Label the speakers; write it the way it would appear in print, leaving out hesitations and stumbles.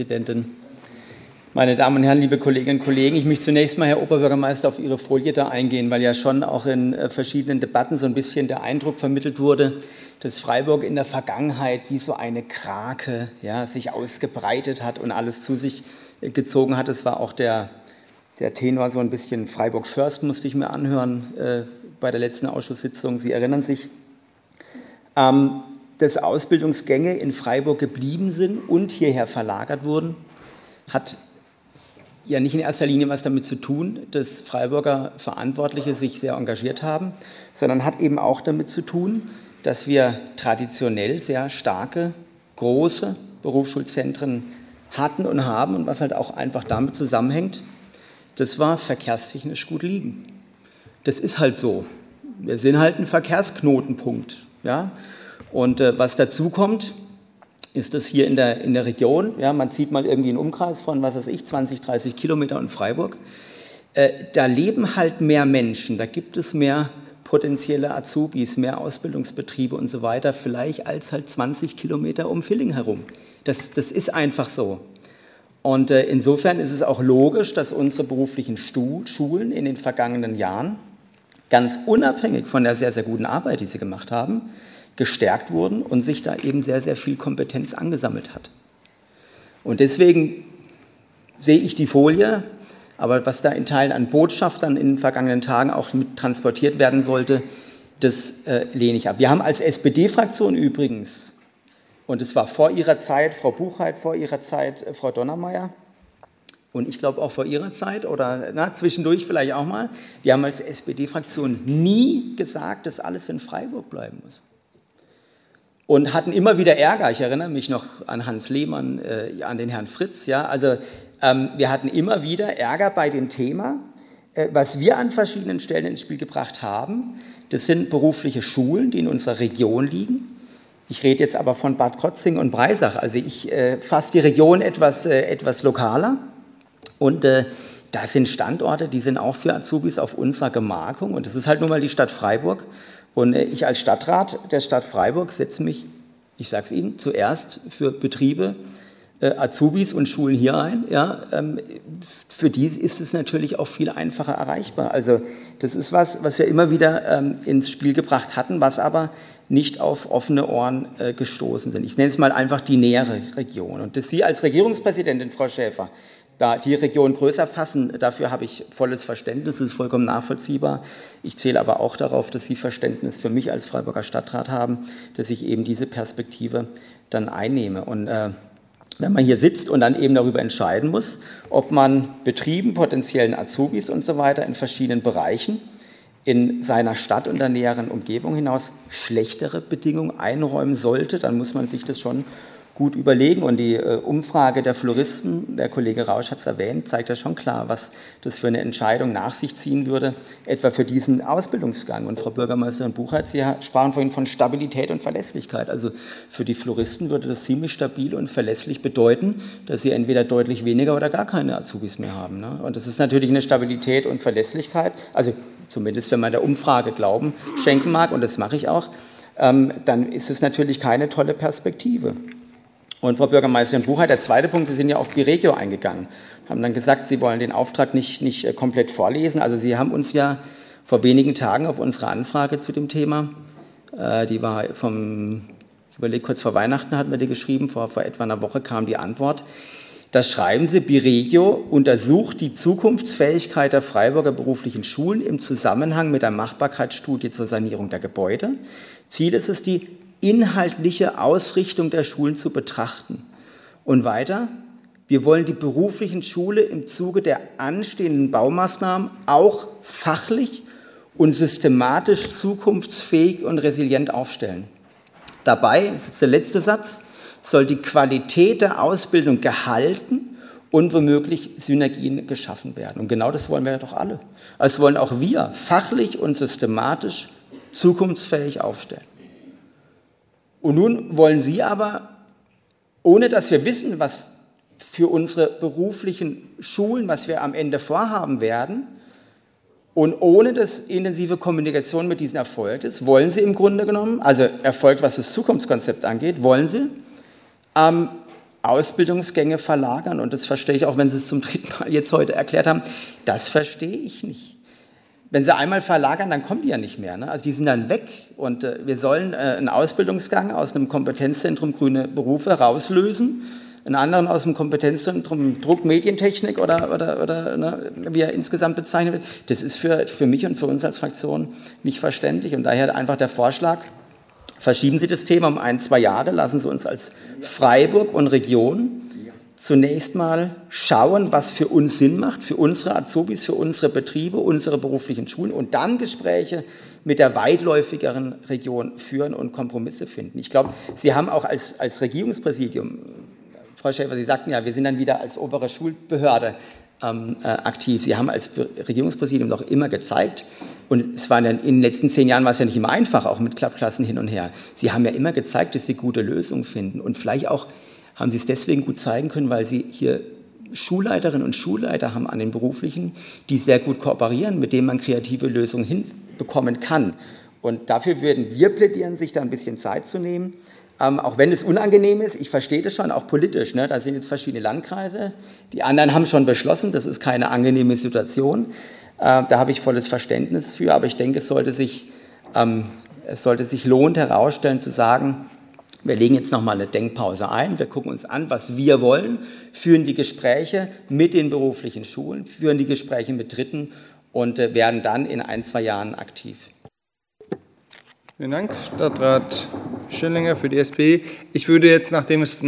Speaker 1: Präsidentin. Meine Damen und Herren, liebe Kolleginnen und Kollegen, ich möchte zunächst mal, Herr Oberbürgermeister, auf Ihre Folie da eingehen, weil ja schon auch in verschiedenen Debatten so ein bisschen der Eindruck vermittelt wurde, dass Freiburg in der Vergangenheit wie so eine Krake sich ausgebreitet hat und alles zu sich gezogen hat. Es war auch der Tenor so ein bisschen Freiburg First, musste ich mir anhören bei der letzten Ausschusssitzung. Sie erinnern sich, dass Ausbildungsgänge in Freiburg geblieben sind und hierher verlagert wurden, hat ja nicht in erster Linie was damit zu tun, dass Freiburger Verantwortliche sich sehr engagiert haben, sondern hat eben auch damit zu tun, dass wir traditionell sehr starke, große Berufsschulzentren hatten und haben und was halt auch einfach damit zusammenhängt, das war verkehrstechnisch gut liegen. Das ist halt so. Wir sind halt ein Verkehrsknotenpunkt. Ja? Und was dazu kommt, ist das hier in der Region, man zieht mal irgendwie einen Umkreis von, 20, 30 Kilometer in Freiburg, da leben halt mehr Menschen, da gibt es mehr potenzielle Azubis, mehr Ausbildungsbetriebe und so weiter, vielleicht als halt 20 Kilometer um Villingen herum. Das ist einfach so. Und insofern ist es auch logisch, dass unsere beruflichen Schulen in den vergangenen Jahren, ganz unabhängig von der sehr, sehr guten Arbeit, die sie gemacht haben, gestärkt wurden und sich da eben sehr, sehr viel Kompetenz angesammelt hat. Und deswegen sehe ich die Folie, aber was da in Teilen an Botschaft dann in den vergangenen Tagen auch mit transportiert werden sollte, das lehne ich ab. Wir haben als SPD-Fraktion übrigens, und es war vor Ihrer Zeit, Frau Buchheit, vor Ihrer Zeit, Frau Donnermeier, und ich glaube auch vor Ihrer Zeit oder zwischendurch vielleicht auch mal, wir haben als SPD-Fraktion nie gesagt, dass alles in Freiburg bleiben muss. Und hatten immer wieder Ärger. Ich erinnere mich noch an Hans Lehmann, an den Herrn Fritz. Also wir hatten immer wieder Ärger bei dem Thema. Was wir an verschiedenen Stellen ins Spiel gebracht haben, das sind berufliche Schulen, die in unserer Region liegen. Ich rede jetzt aber von Bad Krozingen und Breisach. Also ich fasse die Region etwas lokaler. Und da sind Standorte, die sind auch für Azubis auf unserer Gemarkung. Und das ist halt nun mal die Stadt Freiburg. Und ich als Stadtrat der Stadt Freiburg setze mich, ich sage es Ihnen, zuerst für Betriebe, Azubis und Schulen hier ein. Für die ist es natürlich auch viel einfacher erreichbar. Also das ist was wir immer wieder ins Spiel gebracht hatten, was aber nicht auf offene Ohren gestoßen sind. Ich nenne es mal einfach die nähere Region. Und dass Sie als Regierungspräsidentin, Frau Schäfer, da die Region größer fassen, dafür habe ich volles Verständnis, das ist vollkommen nachvollziehbar. Ich zähle aber auch darauf, dass Sie Verständnis für mich als Freiburger Stadtrat haben, dass ich eben diese Perspektive dann einnehme. Und wenn man hier sitzt und dann eben darüber entscheiden muss, ob man Betrieben, potenziellen Azubis und so weiter in verschiedenen Bereichen in seiner Stadt und der näheren Umgebung hinaus schlechtere Bedingungen einräumen sollte, dann muss man sich das schon gut überlegen. Und die Umfrage der Floristen, der Kollege Rausch hat es erwähnt, zeigt ja schon klar, was das für eine Entscheidung nach sich ziehen würde, etwa für diesen Ausbildungsgang. Und Frau Bürgermeisterin Buchheit, Sie sprachen vorhin von Stabilität und Verlässlichkeit. Also für die Floristen würde das ziemlich stabil und verlässlich bedeuten, dass sie entweder deutlich weniger oder gar keine Azubis mehr haben. Und das ist natürlich eine Stabilität und Verlässlichkeit, also zumindest wenn man der Umfrage Glauben schenken mag, und das mache ich auch, dann ist es natürlich keine tolle Perspektive. Und Frau Bürgermeisterin Buchheit, der zweite Punkt, Sie sind ja auf Biregio eingegangen, haben dann gesagt, Sie wollen den Auftrag nicht komplett vorlesen. Also Sie haben uns ja vor wenigen Tagen auf unsere Anfrage zu dem Thema, die war ich überlege, kurz vor Weihnachten hatten wir die geschrieben, vor etwa einer Woche kam die Antwort. Da schreiben Sie, Biregio untersucht die Zukunftsfähigkeit der Freiburger beruflichen Schulen im Zusammenhang mit der Machbarkeitsstudie zur Sanierung der Gebäude. Ziel ist es, die inhaltliche Ausrichtung der Schulen zu betrachten. Und weiter, wir wollen die beruflichen Schulen im Zuge der anstehenden Baumaßnahmen auch fachlich und systematisch zukunftsfähig und resilient aufstellen. Dabei, das ist jetzt der letzte Satz, soll die Qualität der Ausbildung gehalten und womöglich Synergien geschaffen werden. Und genau das wollen wir ja doch alle. Also wollen auch wir fachlich und systematisch zukunftsfähig aufstellen. Und nun wollen Sie aber, ohne dass wir wissen, was für unsere beruflichen Schulen, was wir am Ende vorhaben werden, und ohne dass intensive Kommunikation mit diesen erfolgt ist, wollen Sie im Grunde genommen, also erfolgt, was das Zukunftskonzept angeht, wollen Sie Ausbildungsgänge verlagern, und das verstehe ich auch, wenn Sie es zum dritten Mal jetzt heute erklärt haben, das verstehe ich nicht. Wenn Sie einmal verlagern, dann kommen die ja nicht mehr, ne? Also die sind dann weg, und wir sollen einen Ausbildungsgang aus einem Kompetenzzentrum Grüne Berufe rauslösen, einen anderen aus dem Kompetenzzentrum Druck, Medientechnik oder ne, wie er insgesamt bezeichnet wird. Das ist für mich und für uns als Fraktion nicht verständlich, und daher einfach der Vorschlag: Verschieben Sie das Thema um 1-2 Jahre, lassen Sie uns als Freiburg und Region zunächst mal schauen, was für uns Sinn macht, für unsere Azubis, für unsere Betriebe, unsere beruflichen Schulen, und dann Gespräche mit der weitläufigeren Region führen und Kompromisse finden. Ich glaube, Sie haben auch als Regierungspräsidium, Frau Schäfer, Sie sagten ja, wir sind dann wieder als obere Schulbehörde aktiv. Sie haben als Regierungspräsidium doch immer gezeigt, und es war in den letzten 10 Jahren war es ja nicht immer einfach, auch mit Klappklassen hin und her. Sie haben ja immer gezeigt, dass Sie gute Lösungen finden, und vielleicht auch haben Sie es deswegen gut zeigen können, weil Sie hier Schulleiterinnen und Schulleiter haben an den beruflichen, die sehr gut kooperieren, mit denen man kreative Lösungen hinbekommen kann. Und dafür würden wir plädieren, sich da ein bisschen Zeit zu nehmen. Auch wenn es unangenehm ist, ich verstehe das schon, auch politisch, ne? Da sind jetzt verschiedene Landkreise, die anderen haben schon beschlossen, das ist keine angenehme Situation, da habe ich volles Verständnis für, aber ich denke, es sollte sich lohnen, herausstellen, zu sagen, wir legen jetzt nochmal eine Denkpause ein, wir gucken uns an, was wir wollen, führen die Gespräche mit den beruflichen Schulen, führen die Gespräche mit Dritten und werden dann in 1-2 Jahren aktiv.
Speaker 2: Vielen Dank, Stadtrat Schillinger für die SPD. Ich würde jetzt, nachdem es